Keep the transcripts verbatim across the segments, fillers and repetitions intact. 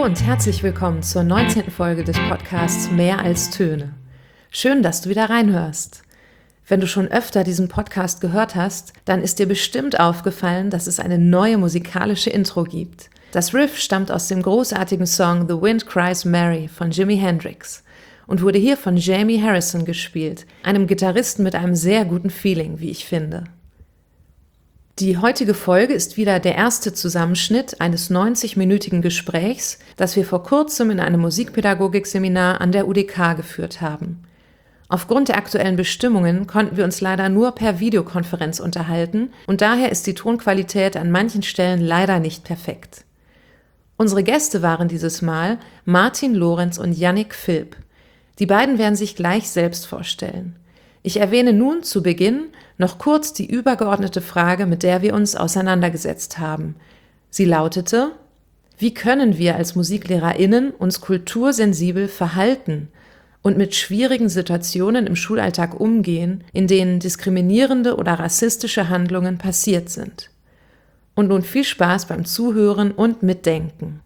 und herzlich willkommen zur neunzehnten Folge des Podcasts Mehr als Töne. Schön, dass du wieder reinhörst. Wenn du schon öfter diesen Podcast gehört hast, dann ist dir bestimmt aufgefallen, dass es eine neue musikalische Intro gibt. Das Riff stammt aus dem großartigen Song The Wind Cries Mary von Jimi Hendrix und wurde hier von Jamie Harrison gespielt, einem Gitarristen mit einem sehr guten Feeling, wie ich finde. Die heutige Folge ist wieder der erste Zusammenschnitt eines neunzig-minütigen Gesprächs, das wir vor kurzem in einem Musikpädagogik-Seminar an der U D K geführt haben. Aufgrund der aktuellen Bestimmungen konnten wir uns leider nur per Videokonferenz unterhalten und daher ist die Tonqualität an manchen Stellen leider nicht perfekt. Unsere Gäste waren dieses Mal Martin Lorenz und Yannick Philipp. Die beiden werden sich gleich selbst vorstellen. Ich erwähne nun zu Beginn noch kurz die übergeordnete Frage, mit der wir uns auseinandergesetzt haben. Sie lautete: Wie können wir als MusiklehrerInnen uns kultursensibel verhalten und mit schwierigen Situationen im Schulalltag umgehen, in denen diskriminierende oder rassistische Handlungen passiert sind? Und nun viel Spaß beim Zuhören und Mitdenken.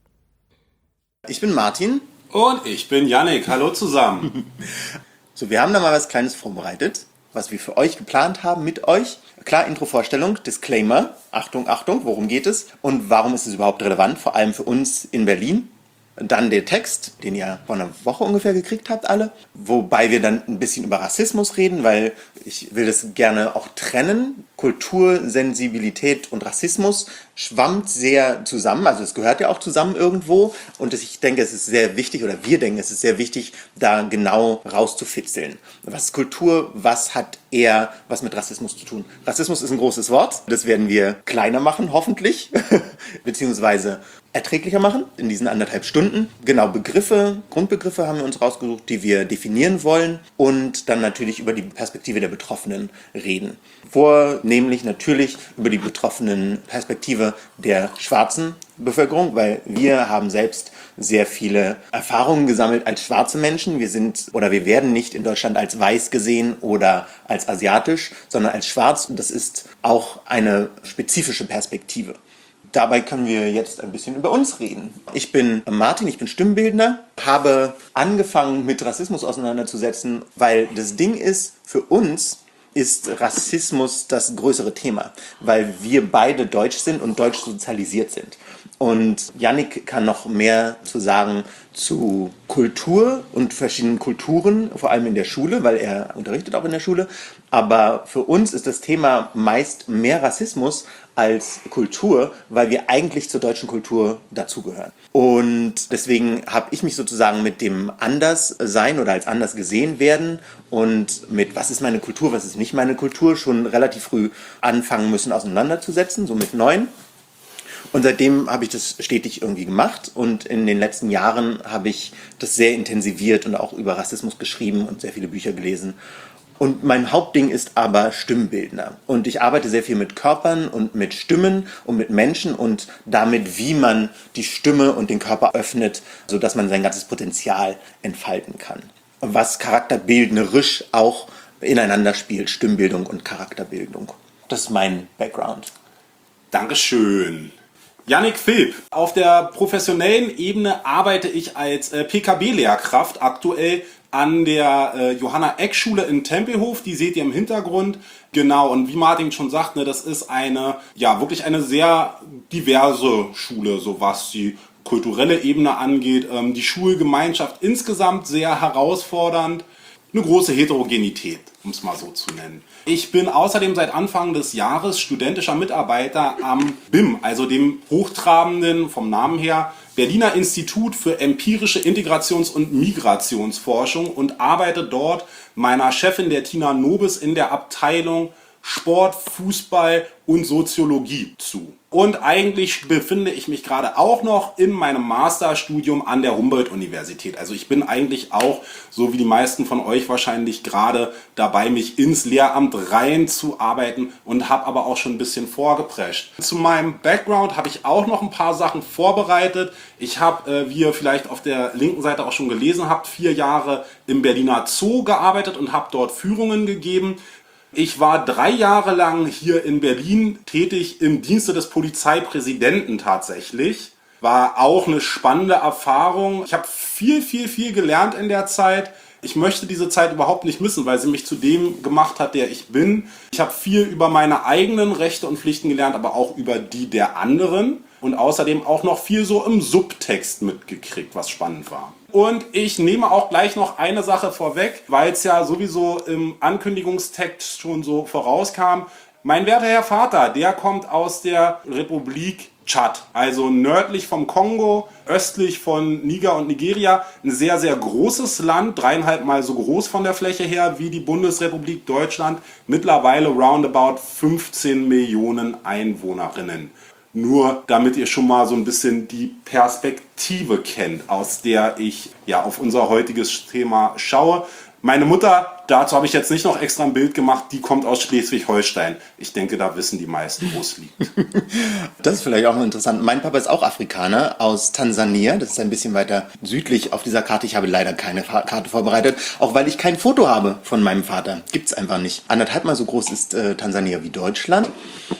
Ich bin Martin. Und ich bin Yannick. Hallo zusammen. So, wir haben da mal was Kleines vorbereitet, was wir für euch geplant haben mit euch. Klar, Intro-Vorstellung, Disclaimer, Achtung, Achtung, worum geht es und warum ist es überhaupt relevant, vor allem für uns in Berlin. Dann der Text, den ihr vor einer Woche ungefähr gekriegt habt alle, wobei wir dann ein bisschen über Rassismus reden, weil ich will das gerne auch trennen. Kultursensibilität und Rassismus schwammt sehr zusammen, also es gehört ja auch zusammen irgendwo und ich denke, es ist sehr wichtig, oder wir denken, es ist sehr wichtig, da genau rauszufitzeln. Was ist Kultur, was hat eher was mit Rassismus zu tun? Rassismus ist ein großes Wort, das werden wir kleiner machen, hoffentlich, beziehungsweise erträglicher machen in diesen anderthalb Stunden. Genau, Begriffe, Grundbegriffe haben wir uns rausgesucht, die wir definieren wollen und dann natürlich über die Perspektive der Betroffenen reden. Vornehmlich natürlich über die betroffenen Perspektive der schwarzen Bevölkerung, weil wir haben selbst sehr viele Erfahrungen gesammelt als schwarze Menschen. Wir sind oder wir werden nicht in Deutschland als weiß gesehen oder als asiatisch, sondern als schwarz und das ist auch eine spezifische Perspektive. Dabei können wir jetzt ein bisschen über uns reden. Ich bin Martin, ich bin Stimmbildner, habe angefangen mit Rassismus auseinanderzusetzen, weil das Ding ist, für uns ist Rassismus das größere Thema, weil wir beide deutsch sind und deutsch sozialisiert sind. Und Yannick kann noch mehr zu sagen zu Kultur und verschiedenen Kulturen, vor allem in der Schule, weil er unterrichtet auch in der Schule. Aber für uns ist das Thema meist mehr Rassismus als Kultur, weil wir eigentlich zur deutschen Kultur dazugehören. Und deswegen habe ich mich sozusagen mit dem Anderssein oder als anders gesehen werden und mit was ist meine Kultur, was ist nicht meine Kultur, schon relativ früh anfangen müssen auseinanderzusetzen, so mit neun. Und seitdem habe ich das stetig irgendwie gemacht und in den letzten Jahren habe ich das sehr intensiviert und auch über Rassismus geschrieben und sehr viele Bücher gelesen. Und mein Hauptding ist aber Stimmbildner. Und ich arbeite sehr viel mit Körpern und mit Stimmen und mit Menschen und damit, wie man die Stimme und den Körper öffnet, sodass man sein ganzes Potenzial entfalten kann. Was charakterbildnerisch auch ineinander spielt, Stimmbildung und Charakterbildung. Das ist mein Background. Dankeschön. Yannick Philipp. Auf der professionellen Ebene arbeite ich als äh, P K B-Lehrkraft aktuell an der äh, Johanna-Eck-Schule in Tempelhof. Die seht ihr im Hintergrund. Genau, und wie Martin schon sagt, ne, das ist eine, ja, wirklich eine sehr diverse Schule, so was die kulturelle Ebene angeht. Ähm, die Schulgemeinschaft insgesamt sehr herausfordernd. Eine große Heterogenität, um es mal so zu nennen. Ich bin außerdem seit Anfang des Jahres studentischer Mitarbeiter am B I M, also dem hochtrabenden, vom Namen her, Berliner Institut für empirische Integrations- und Migrationsforschung und arbeite dort meiner Chefin, der Tina Nobis, in der Abteilung Sport, Fußball und Soziologie zu. Und eigentlich befinde ich mich gerade auch noch in meinem Masterstudium an der Humboldt-Universität. Also ich bin eigentlich auch, so wie die meisten von euch wahrscheinlich, gerade dabei, mich ins Lehramt reinzuarbeiten und habe aber auch schon ein bisschen vorgeprescht. Zu meinem Background habe ich auch noch ein paar Sachen vorbereitet. Ich habe, äh, wie ihr vielleicht auf der linken Seite auch schon gelesen habt, vier Jahre im Berliner Zoo gearbeitet und habe dort Führungen gegeben. Ich war drei Jahre lang hier in Berlin tätig im Dienste des Polizeipräsidenten tatsächlich. War auch eine spannende Erfahrung. Ich habe viel, viel, viel gelernt in der Zeit. Ich möchte diese Zeit überhaupt nicht missen, weil sie mich zu dem gemacht hat, der ich bin. Ich habe viel über meine eigenen Rechte und Pflichten gelernt, aber auch über die der anderen. Und außerdem auch noch viel so im Subtext mitgekriegt, was spannend war. Und ich nehme auch gleich noch eine Sache vorweg, weil es ja sowieso im Ankündigungstext schon so vorauskam. Mein werter Herr Vater, der kommt aus der Republik Tschad, also nördlich vom Kongo, östlich von Niger und Nigeria. Ein sehr, sehr großes Land, dreieinhalb Mal so groß von der Fläche her wie die Bundesrepublik Deutschland. Mittlerweile roundabout fünfzehn Millionen Einwohnerinnen. Nur damit ihr schon mal so ein bisschen die Perspektive kennt, aus der ich ja auf unser heutiges Thema schaue. Meine Mutter, dazu habe ich jetzt nicht noch extra ein Bild gemacht, die kommt aus Schleswig-Holstein. Ich denke, da wissen die meisten, wo es liegt. Das ist vielleicht auch noch interessant. Mein Papa ist auch Afrikaner aus Tansania. Das ist ein bisschen weiter südlich auf dieser Karte. Ich habe leider keine Karte vorbereitet, auch weil ich kein Foto habe von meinem Vater. Gibt's einfach nicht. Anderthalb Mal so groß ist äh, Tansania wie Deutschland.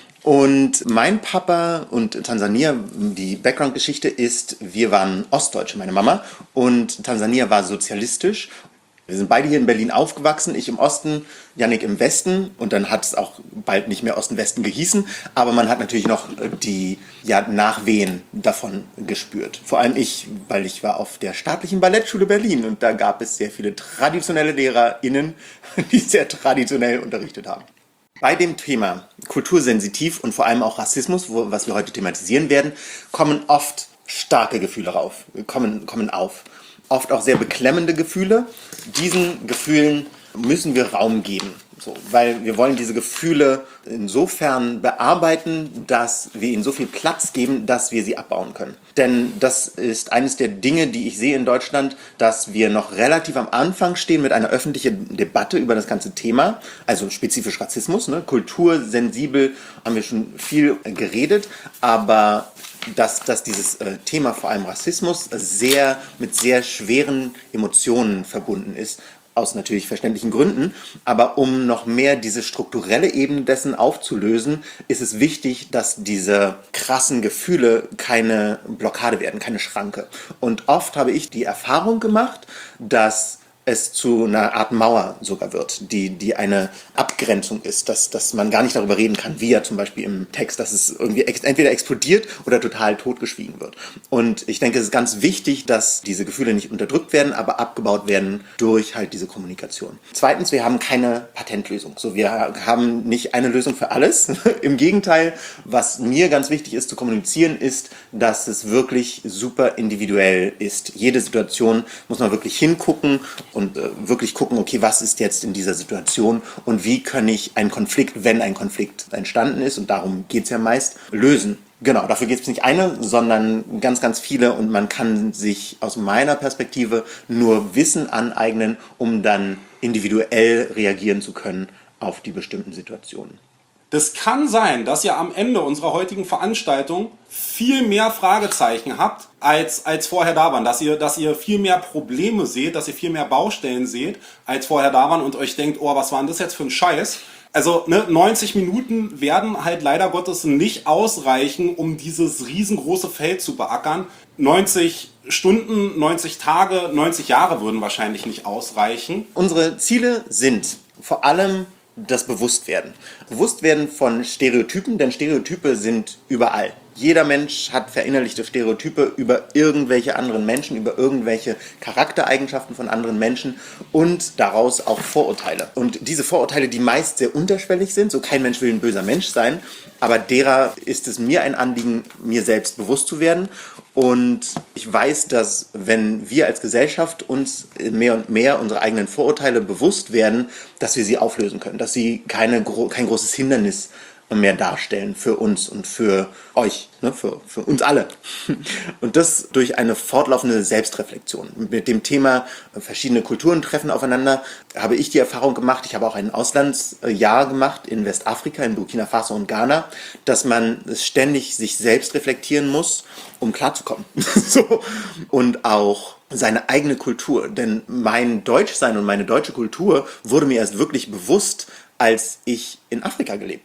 Und mein Papa und Tansania, die Background-Geschichte ist, wir waren Ostdeutsche, meine Mama, und Tansania war sozialistisch. Wir sind beide hier in Berlin aufgewachsen, ich im Osten, Yannick im Westen, und dann hat es auch bald nicht mehr Osten-Westen gehießen, aber man hat natürlich noch die ja, Nachwehen davon gespürt. Vor allem ich, weil ich war auf der staatlichen Ballettschule Berlin und da gab es sehr viele traditionelle LehrerInnen, die sehr traditionell unterrichtet haben. Bei dem Thema kultursensitiv und vor allem auch Rassismus, wo, was wir heute thematisieren werden, kommen oft starke Gefühle rauf, kommen, kommen auf. Oft auch sehr beklemmende Gefühle. Diesen Gefühlen müssen wir Raum geben, so, weil wir wollen diese Gefühle insofern bearbeiten, dass wir ihnen so viel Platz geben, dass wir sie abbauen können. Denn das ist eines der Dinge, die ich sehe in Deutschland, dass wir noch relativ am Anfang stehen mit einer öffentlichen Debatte über das ganze Thema, also spezifisch Rassismus, ne? Kultursensibel haben wir schon viel geredet, aber dass, dass dieses äh, Thema, vor allem Rassismus, sehr mit sehr schweren Emotionen verbunden ist, aus natürlich verständlichen Gründen, aber um noch mehr diese strukturelle Ebene dessen aufzulösen, ist es wichtig, dass diese krassen Gefühle keine Blockade werden, keine Schranke. Und oft habe ich die Erfahrung gemacht, dass es zu einer Art Mauer sogar wird, die, die eine Abgrenzung ist, dass, dass man gar nicht darüber reden kann, wie ja zum Beispiel im Text, dass es irgendwie ex- entweder explodiert oder total totgeschwiegen wird. Und ich denke, es ist ganz wichtig, dass diese Gefühle nicht unterdrückt werden, aber abgebaut werden durch halt diese Kommunikation. Zweitens, wir haben keine Patentlösung. So, wir haben nicht eine Lösung für alles. Im Gegenteil, was mir ganz wichtig ist zu kommunizieren, ist, dass es wirklich super individuell ist. Jede Situation muss man wirklich hingucken und äh, wirklich gucken, okay, was ist jetzt in dieser Situation und wie kann ich einen Konflikt, wenn ein Konflikt entstanden ist, und darum geht es ja meist, lösen. Genau, dafür gibt es nicht eine, sondern ganz, ganz viele, und man kann sich aus meiner Perspektive nur Wissen aneignen, um dann individuell reagieren zu können auf die bestimmten Situationen. Das kann sein, dass ihr am Ende unserer heutigen Veranstaltung viel mehr Fragezeichen habt, als, als vorher da waren. Dass ihr, dass ihr viel mehr Probleme seht, dass ihr viel mehr Baustellen seht, als vorher da waren und euch denkt, oh, was war denn das jetzt für ein Scheiß? Also ne, neunzig Minuten werden halt leider Gottes nicht ausreichen, um dieses riesengroße Feld zu beackern. neunzig Stunden, neunzig Tage, neunzig Jahre würden wahrscheinlich nicht ausreichen. Unsere Ziele sind vor allem das Bewusstwerden. Bewusstwerden von Stereotypen, denn Stereotype sind überall. Jeder Mensch hat verinnerlichte Stereotype über irgendwelche anderen Menschen, über irgendwelche Charaktereigenschaften von anderen Menschen und daraus auch Vorurteile. Und diese Vorurteile, die meist sehr unterschwellig sind, so kein Mensch will ein böser Mensch sein, aber derer ist es mir ein Anliegen, mir selbst bewusst zu werden. Und ich weiß, dass wenn wir als Gesellschaft uns mehr und mehr unsere eigenen Vorurteile bewusst werden, dass wir sie auflösen können, dass sie keine, kein großes Hindernis mehr darstellen für uns und für euch, ne, für, für uns alle. Und das durch eine fortlaufende Selbstreflexion. Mit dem Thema verschiedene Kulturen treffen aufeinander habe ich die Erfahrung gemacht, ich habe auch ein Auslandsjahr gemacht in Westafrika, in Burkina Faso und Ghana, dass man ständig sich selbst reflektieren muss, um klarzukommen. So. Und auch seine eigene Kultur. Denn mein Deutschsein und meine deutsche Kultur wurde mir erst wirklich bewusst, als ich in Afrika gelebt habe.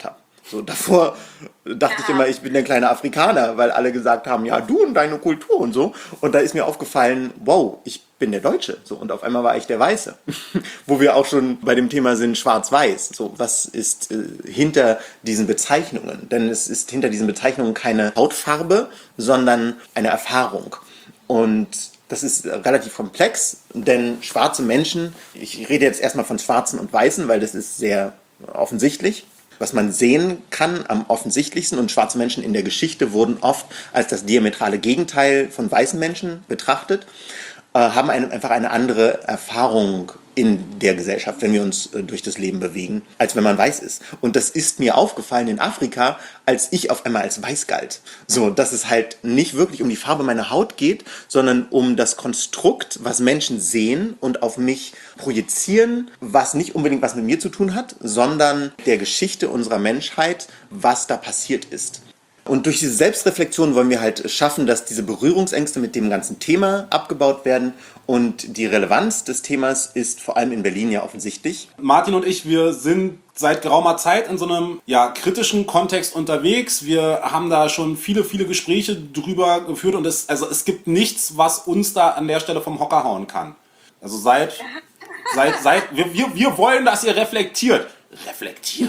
So, davor dachte ich immer, ich bin der kleine Afrikaner, weil alle gesagt haben, ja, du und deine Kultur und so. Und da ist mir aufgefallen, wow, ich bin der Deutsche. So, und auf einmal war ich der Weiße. Wo wir auch schon bei dem Thema sind, schwarz-weiß. So, was ist äh, hinter diesen Bezeichnungen? Denn es ist hinter diesen Bezeichnungen keine Hautfarbe, sondern eine Erfahrung. Und das ist relativ komplex, denn schwarze Menschen, ich rede jetzt erstmal von Schwarzen und Weißen, weil das ist sehr offensichtlich, was man sehen kann am offensichtlichsten, und schwarze Menschen in der Geschichte wurden oft als das diametrale Gegenteil von weißen Menschen betrachtet, äh, haben eine, einfach eine andere Erfahrung in der Gesellschaft, wenn wir uns äh, durch das Leben bewegen, als wenn man weiß ist. Und das ist mir aufgefallen in Afrika, als ich auf einmal als weiß galt. So, dass es halt nicht wirklich um die Farbe meiner Haut geht, sondern um das Konstrukt, was Menschen sehen und auf mich projizieren, was nicht unbedingt was mit mir zu tun hat, sondern der Geschichte unserer Menschheit, was da passiert ist. Und durch diese Selbstreflexion wollen wir halt schaffen, dass diese Berührungsängste mit dem ganzen Thema abgebaut werden. Und die Relevanz des Themas ist vor allem in Berlin ja offensichtlich. Martin und ich, wir sind seit geraumer Zeit in so einem ja, kritischen Kontext unterwegs. Wir haben da schon viele, viele Gespräche drüber geführt. Und es, also es gibt nichts, was uns da an der Stelle vom Hocker hauen kann. Also seid, seid, seid, wir, wir, wir wollen, dass ihr reflektiert. Reflektiert.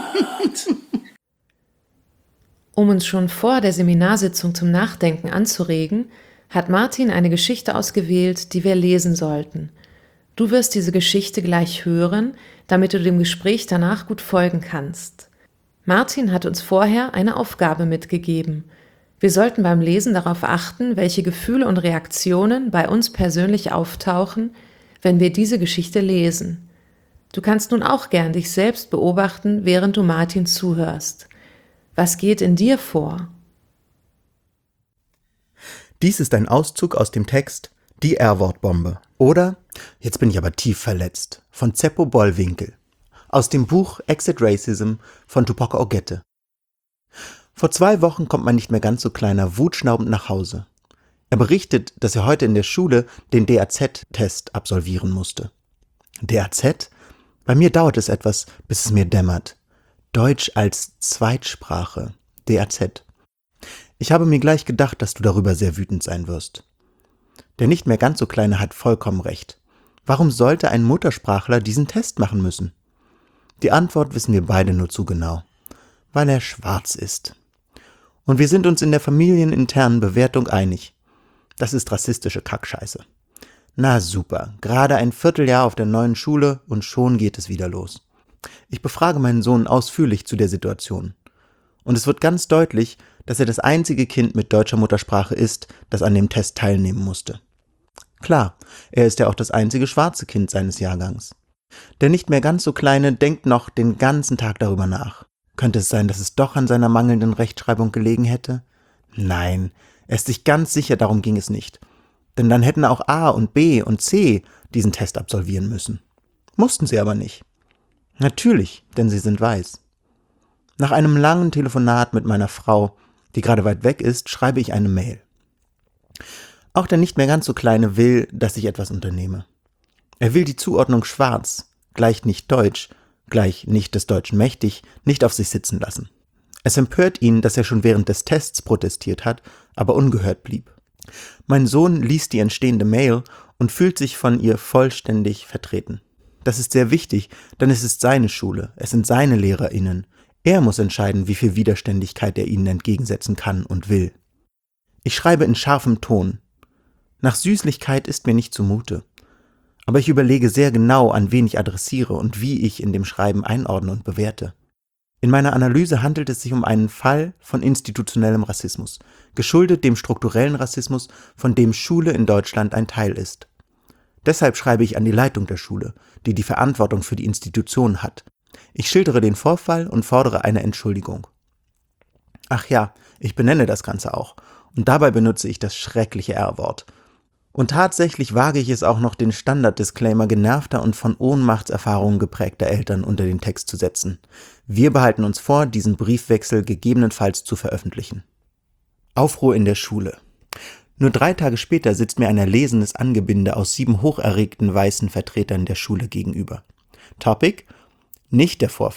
Um uns schon vor der Seminarsitzung zum Nachdenken anzuregen, hat Martin eine Geschichte ausgewählt, die wir lesen sollten. Du wirst diese Geschichte gleich hören, damit du dem Gespräch danach gut folgen kannst. Martin hat uns vorher eine Aufgabe mitgegeben. Wir sollten beim Lesen darauf achten, welche Gefühle und Reaktionen bei uns persönlich auftauchen, wenn wir diese Geschichte lesen. Du kannst nun auch gern dich selbst beobachten, während du Martin zuhörst. Was geht in dir vor? Dies ist ein Auszug aus dem Text Die R-Wort-Bombe oder Jetzt bin ich aber tief verletzt von Zeppo Bollwinkel aus dem Buch Exit Racism von Tupoka Ogette. Vor zwei Wochen kommt mein nicht mehr ganz so kleiner wutschnaubend nach Hause. Er berichtet, dass er heute in der Schule den D A Z-Test absolvieren musste. D A Z? Bei mir dauert es etwas, bis es mir dämmert. Deutsch als Zweitsprache, D A Z. Ich habe mir gleich gedacht, dass du darüber sehr wütend sein wirst. Der nicht mehr ganz so Kleine hat vollkommen recht. Warum sollte ein Muttersprachler diesen Test machen müssen? Die Antwort wissen wir beide nur zu genau. Weil er schwarz ist. Und wir sind uns in der familieninternen Bewertung einig. Das ist rassistische Kackscheiße. Na super, gerade ein Vierteljahr auf der neuen Schule und schon geht es wieder los. Ich befrage meinen Sohn ausführlich zu der Situation. Und es wird ganz deutlich, dass er das einzige Kind mit deutscher Muttersprache ist, das an dem Test teilnehmen musste. Klar, er ist ja auch das einzige schwarze Kind seines Jahrgangs. Der nicht mehr ganz so Kleine denkt noch den ganzen Tag darüber nach. Könnte es sein, dass es doch an seiner mangelnden Rechtschreibung gelegen hätte? Nein, er ist sich ganz sicher, darum ging es nicht. Denn dann hätten auch A und B und C diesen Test absolvieren müssen. Mussten sie aber nicht. Natürlich, denn sie sind weiß. Nach einem langen Telefonat mit meiner Frau, die gerade weit weg ist, schreibe ich eine Mail. Auch der nicht mehr ganz so Kleine will, dass ich etwas unternehme. Er will die Zuordnung schwarz, gleich nicht deutsch, gleich nicht des Deutschen mächtig, nicht auf sich sitzen lassen. Es empört ihn, dass er schon während des Tests protestiert hat, aber ungehört blieb. Mein Sohn liest die entstehende Mail und fühlt sich von ihr vollständig vertreten. Das ist sehr wichtig, denn es ist seine Schule, es sind seine LehrerInnen. Er muss entscheiden, wie viel Widerständigkeit er ihnen entgegensetzen kann und will. Ich schreibe in scharfem Ton. Nach Süßlichkeit ist mir nicht zumute. Aber ich überlege sehr genau, an wen ich adressiere und wie ich in dem Schreiben einordne und bewerte. In meiner Analyse handelt es sich um einen Fall von institutionellem Rassismus, geschuldet dem strukturellen Rassismus, von dem Schule in Deutschland ein Teil ist. Deshalb schreibe ich an die Leitung der Schule, die die Verantwortung für die Institution hat. Ich schildere den Vorfall und fordere eine Entschuldigung. Ach ja, ich benenne das Ganze auch. Und dabei benutze ich das schreckliche R-Wort. Und tatsächlich wage ich es auch noch, den Standard-Disclaimer genervter und von Ohnmachtserfahrungen geprägter Eltern unter den Text zu setzen. Wir behalten uns vor, diesen Briefwechsel gegebenenfalls zu veröffentlichen. Aufruhr in der Schule. Nur drei Tage später sitzt mir ein erlesenes Angebinde aus sieben hocherregten weißen Vertretern der Schule gegenüber. Topic: Nicht der Vorfall,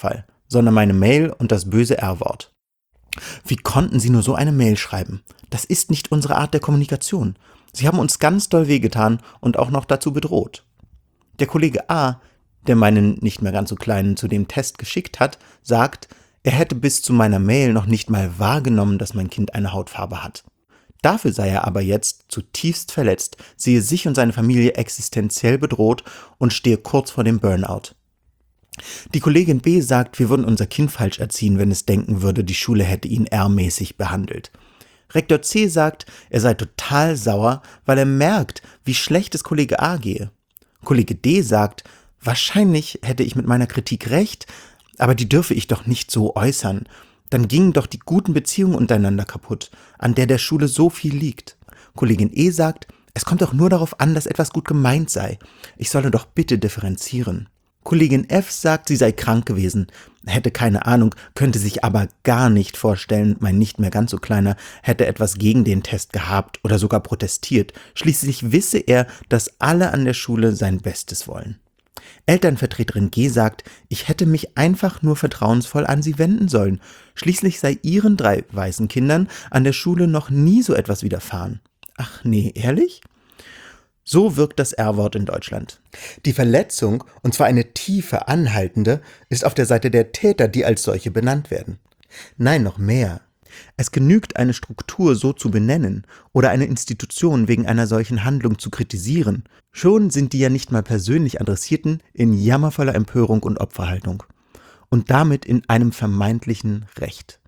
sondern meine Mail und das böse R-Wort. Wie konnten Sie nur so eine Mail schreiben? Das ist nicht unsere Art der Kommunikation. Sie haben uns ganz doll wehgetan und auch noch dazu bedroht. Der Kollege A, der meinen nicht mehr ganz so kleinen zu dem Test geschickt hat, sagt, er hätte bis zu meiner Mail noch nicht mal wahrgenommen, dass mein Kind eine Hautfarbe hat. Dafür sei er aber jetzt zutiefst verletzt, sehe sich und seine Familie existenziell bedroht und stehe kurz vor dem Burnout. Die Kollegin B sagt, wir würden unser Kind falsch erziehen, wenn es denken würde, die Schule hätte ihn R-mäßig behandelt. Rektor C sagt, er sei total sauer, weil er merkt, wie schlecht es Kollege A gehe. Kollege D sagt, wahrscheinlich hätte ich mit meiner Kritik recht, aber die dürfe ich doch nicht so äußern. Dann gingen doch die guten Beziehungen untereinander kaputt, an der der Schule so viel liegt. Kollegin E sagt, es kommt doch nur darauf an, dass etwas gut gemeint sei. Ich solle doch bitte differenzieren. Kollegin F sagt, sie sei krank gewesen, hätte keine Ahnung, könnte sich aber gar nicht vorstellen, mein nicht mehr ganz so kleiner hätte etwas gegen den Test gehabt oder sogar protestiert. Schließlich wisse er, dass alle an der Schule sein Bestes wollen. Elternvertreterin G sagt, ich hätte mich einfach nur vertrauensvoll an sie wenden sollen. Schließlich sei ihren drei weißen Kindern an der Schule noch nie so etwas widerfahren. Ach nee, ehrlich? So wirkt das R-Wort in Deutschland. Die Verletzung, und zwar eine tiefe, anhaltende, ist auf der Seite der Täter, die als solche benannt werden. Nein, noch mehr. Es genügt, eine Struktur so zu benennen oder eine Institution wegen einer solchen Handlung zu kritisieren. Schon sind die ja nicht mal persönlich Adressierten in jammervoller Empörung und Opferhaltung. Und damit in einem vermeintlichen Recht.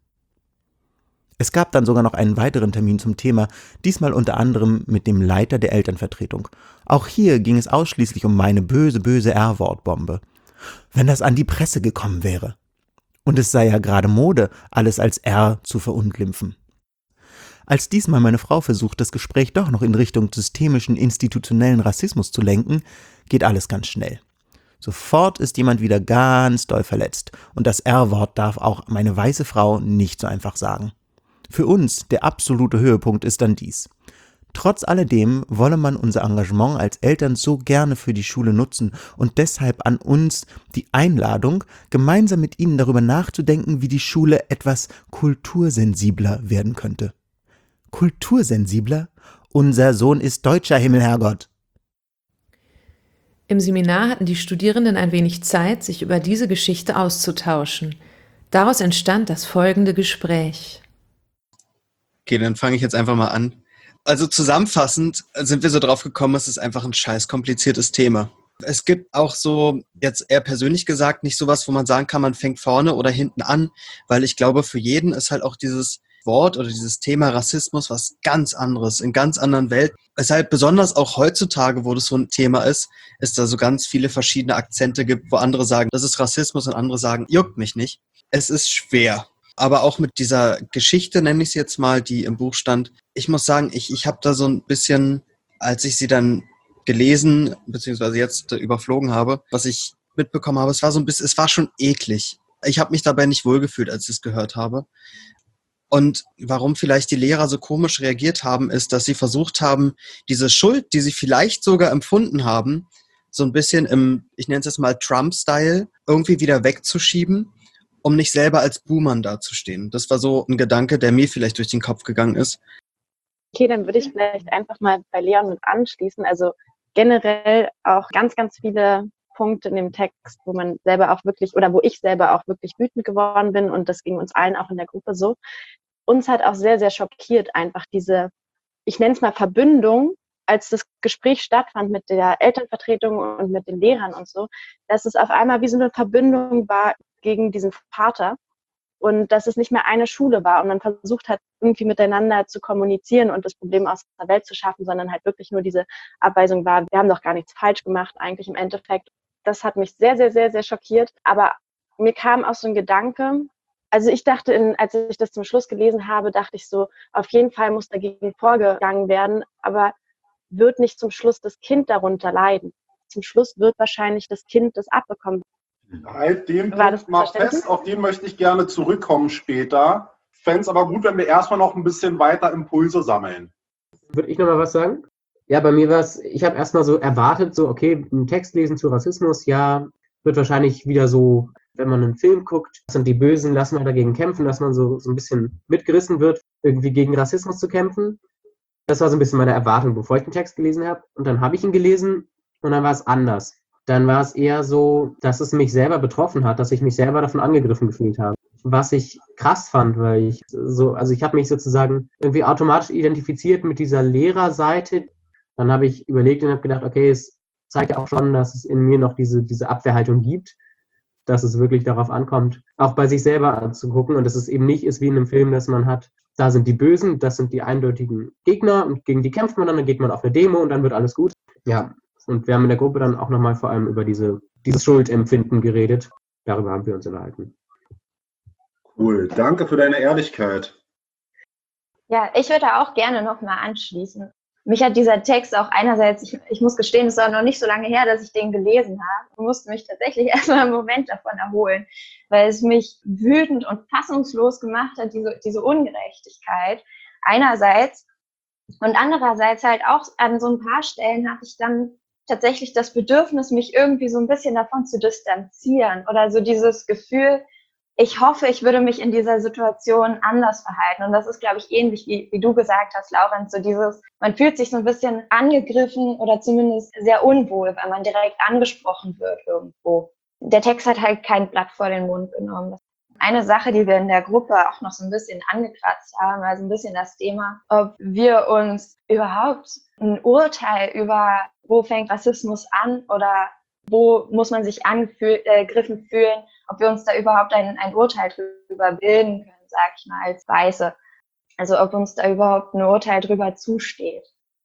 Es gab dann sogar noch einen weiteren Termin zum Thema, diesmal unter anderem mit dem Leiter der Elternvertretung. Auch hier ging es ausschließlich um meine böse, böse R-Wort-Bombe. Wenn das an die Presse gekommen wäre. Und es sei ja gerade Mode, alles als R zu verunglimpfen. Als diesmal meine Frau versucht, das Gespräch doch noch in Richtung systemischen, institutionellen Rassismus zu lenken, geht alles ganz schnell. Sofort ist jemand wieder ganz doll verletzt. Und das R-Wort darf auch meine weiße Frau nicht so einfach sagen. Für uns der absolute Höhepunkt ist dann dies. Trotz alledem wolle man unser Engagement als Eltern so gerne für die Schule nutzen und deshalb an uns die Einladung, gemeinsam mit ihnen darüber nachzudenken, wie die Schule etwas kultursensibler werden könnte. Kultursensibler? Unser Sohn ist Deutscher, Himmelherrgott! Im Seminar hatten die Studierenden ein wenig Zeit, sich über diese Geschichte auszutauschen. Daraus entstand das folgende Gespräch. Okay, dann fange ich jetzt einfach mal an. Also zusammenfassend sind wir so drauf gekommen, es ist einfach ein scheiß kompliziertes Thema. Es gibt auch so, jetzt eher persönlich gesagt, nicht sowas, wo man sagen kann, man fängt vorne oder hinten an, weil ich glaube, für jeden ist halt auch dieses Wort oder dieses Thema Rassismus was ganz anderes, in ganz anderen Welt. Weshalb besonders auch heutzutage, wo das so ein Thema ist, es da so ganz viele verschiedene Akzente gibt, wo andere sagen, das ist Rassismus und andere sagen, juckt mich nicht. Es ist schwer. Aber auch mit dieser Geschichte, nenne ich es jetzt mal, die im Buch stand. Ich muss sagen, ich, ich habe da so ein bisschen, als ich sie dann gelesen, beziehungsweise jetzt äh, überflogen habe, was ich mitbekommen habe, es war so ein bisschen, es war schon eklig. Ich habe mich dabei nicht wohlgefühlt, als ich es gehört habe. Und warum vielleicht die Lehrer so komisch reagiert haben, ist, dass sie versucht haben, diese Schuld, die sie vielleicht sogar empfunden haben, so ein bisschen im, ich nenne es jetzt mal Trump-Style, irgendwie wieder wegzuschieben, um nicht selber als Buhmann dazustehen. Das war so ein Gedanke, der mir vielleicht durch den Kopf gegangen ist. Okay, dann würde ich vielleicht einfach mal bei Leon mit anschließen. Also generell auch ganz, ganz viele Punkte in dem Text, wo man selber auch wirklich, oder wo ich selber auch wirklich wütend geworden bin, und das ging uns allen auch in der Gruppe so. Uns hat auch sehr, sehr schockiert einfach diese, ich nenne es mal Verbündung, als das Gespräch stattfand mit der Elternvertretung und mit den Lehrern und so, dass es auf einmal wie so eine Verbündung war gegen diesen Vater und dass es nicht mehr eine Schule war und man versucht hat, irgendwie miteinander zu kommunizieren und das Problem aus der Welt zu schaffen, sondern halt wirklich nur diese Abweisung war, wir haben doch gar nichts falsch gemacht, eigentlich im Endeffekt. Das hat mich sehr, sehr, sehr, sehr schockiert, aber mir kam auch so ein Gedanke, also ich dachte, in, als ich das zum Schluss gelesen habe, dachte ich so, auf jeden Fall muss dagegen vorgegangen werden, aber wird nicht zum Schluss das Kind darunter leiden? Zum Schluss wird wahrscheinlich das Kind das abbekommen. Halt den Punkt mal fest, auf den möchte ich gerne zurückkommen später. Ich fände es aber gut, wenn wir erstmal noch ein bisschen weiter Impulse sammeln. Würde ich noch mal was sagen? Ja, bei mir war es, ich habe erstmal so erwartet, so okay, einen Text lesen zu Rassismus, ja, wird wahrscheinlich wieder so wenn man einen Film guckt, das sind die Bösen, lass mal dagegen kämpfen, dass man so, so ein bisschen mitgerissen wird, irgendwie gegen Rassismus zu kämpfen. Das war so ein bisschen meine Erwartung, bevor ich den Text gelesen habe. Und dann habe ich ihn gelesen und dann war es anders. Dann war es eher so, dass es mich selber betroffen hat, dass ich mich selber davon angegriffen gefühlt habe. Was ich krass fand, weil ich so, also ich habe mich sozusagen irgendwie automatisch identifiziert mit dieser Lehrerseite. Dann habe ich überlegt und habe gedacht, okay, es zeigt ja auch schon, dass es in mir noch diese, diese Abwehrhaltung gibt, dass es wirklich darauf ankommt, auch bei sich selber anzugucken und dass es eben nicht ist wie in einem Film, dass man hat, da sind die Bösen, das sind die eindeutigen Gegner und gegen die kämpft man dann, dann geht man auf eine Demo und dann wird alles gut. Ja, und wir haben in der Gruppe dann auch nochmal vor allem über diese, dieses Schuldempfinden geredet. Darüber haben wir uns unterhalten. Cool, danke für deine Ehrlichkeit. Ja, ich würde auch gerne nochmal anschließen. Mich hat dieser Text auch einerseits, ich, ich muss gestehen, es war noch nicht so lange her, dass ich den gelesen habe. Ich musste mich tatsächlich erstmal einen Moment davon erholen, weil es mich wütend und fassungslos gemacht hat, diese, diese Ungerechtigkeit einerseits. Und andererseits halt auch an so ein paar Stellen hatte ich dann tatsächlich das Bedürfnis, mich irgendwie so ein bisschen davon zu distanzieren oder so dieses Gefühl, ich hoffe, ich würde mich in dieser Situation anders verhalten. Und das ist, glaube ich, ähnlich wie, wie du gesagt hast, Laurens, so dieses, man fühlt sich so ein bisschen angegriffen oder zumindest sehr unwohl, weil man direkt angesprochen wird irgendwo. Der Text hat halt kein Blatt vor den Mund genommen. Eine Sache, die wir in der Gruppe auch noch so ein bisschen angekratzt haben, also ein bisschen das Thema, ob wir uns überhaupt ein Urteil über, wo fängt Rassismus an oder wo muss man sich angegriffen fühlen, ob wir uns da überhaupt ein, ein Urteil drüber bilden können, sag ich mal, als Weiße. Also ob uns da überhaupt ein Urteil drüber zusteht.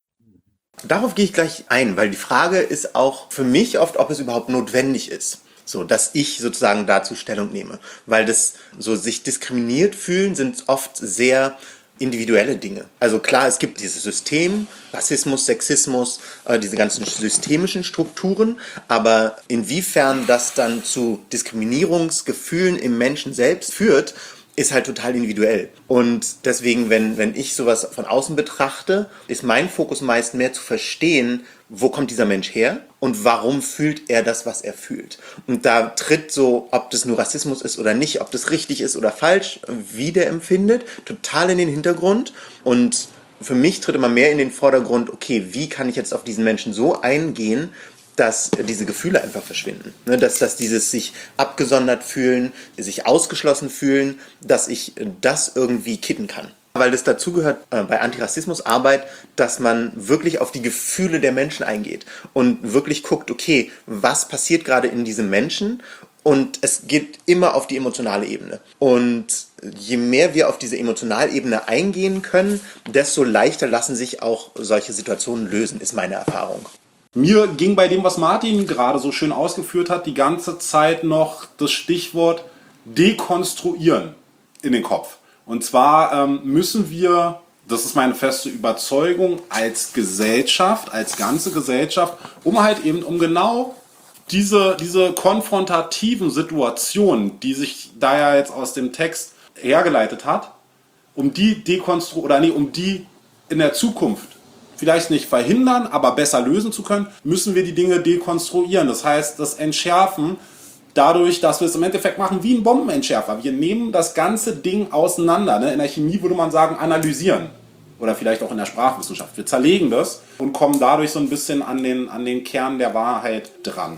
Darauf gehe ich gleich ein, weil die Frage ist auch für mich oft, ob es überhaupt notwendig ist, so dass ich sozusagen dazu Stellung nehme. Weil das so sich diskriminiert fühlen sind oft sehr individuelle Dinge. Also klar, es gibt dieses System, Rassismus, Sexismus, äh, diese ganzen systemischen Strukturen, aber inwiefern das dann zu Diskriminierungsgefühlen im Menschen selbst führt, ist halt total individuell. Und deswegen, wenn, wenn ich sowas von außen betrachte, ist mein Fokus meist mehr zu verstehen, wo kommt dieser Mensch her und warum fühlt er das, was er fühlt. Und da tritt so, ob das nur Rassismus ist oder nicht, ob das richtig ist oder falsch, wie der empfindet, total in den Hintergrund. Und für mich tritt immer mehr in den Vordergrund, okay, wie kann ich jetzt auf diesen Menschen so eingehen, dass diese Gefühle einfach verschwinden. Dass, dass dieses sich abgesondert fühlen, sich ausgeschlossen fühlen, dass ich das irgendwie kitten kann. Weil das dazugehört äh, bei Antirassismusarbeit, dass man wirklich auf die Gefühle der Menschen eingeht und wirklich guckt, okay, was passiert gerade in diesem Menschen? Und es geht immer auf die emotionale Ebene. Und je mehr wir auf diese emotionale Ebene eingehen können, desto leichter lassen sich auch solche Situationen lösen, ist meine Erfahrung. Mir ging bei dem, was Martin gerade so schön ausgeführt hat, die ganze Zeit noch das Stichwort dekonstruieren in den Kopf. Und zwar ähm, müssen wir, das ist meine feste Überzeugung, als Gesellschaft, als ganze Gesellschaft, um halt eben, um genau diese, diese konfrontativen Situationen, die sich da ja jetzt aus dem Text hergeleitet hat, um die dekonstru oder nee, um die in der Zukunft vielleicht nicht verhindern, aber besser lösen zu können, müssen wir die Dinge dekonstruieren. Das heißt, das Entschärfen dadurch, dass wir es im Endeffekt machen wie ein Bombenentschärfer. Wir nehmen das ganze Ding auseinander. Ne? In der Chemie würde man sagen, analysieren. Oder vielleicht auch in der Sprachwissenschaft. Wir zerlegen das und kommen dadurch so ein bisschen an den, an den Kern der Wahrheit dran.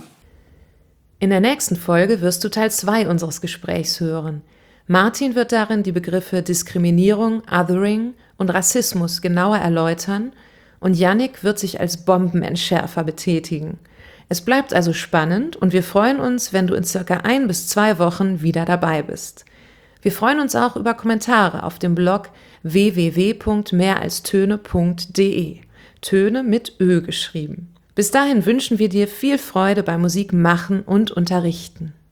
In der nächsten Folge wirst du Teil zwei unseres Gesprächs hören. Martin wird darin die Begriffe Diskriminierung, Othering und Rassismus genauer erläutern und Yannick wird sich als Bombenentschärfer betätigen. Es bleibt also spannend und wir freuen uns, wenn du in circa ein bis zwei Wochen wieder dabei bist. Wir freuen uns auch über Kommentare auf dem Blog w w w punkt mehr als töne punkt d e. Töne mit Ö geschrieben. Bis dahin wünschen wir dir viel Freude beim Musik machen und unterrichten.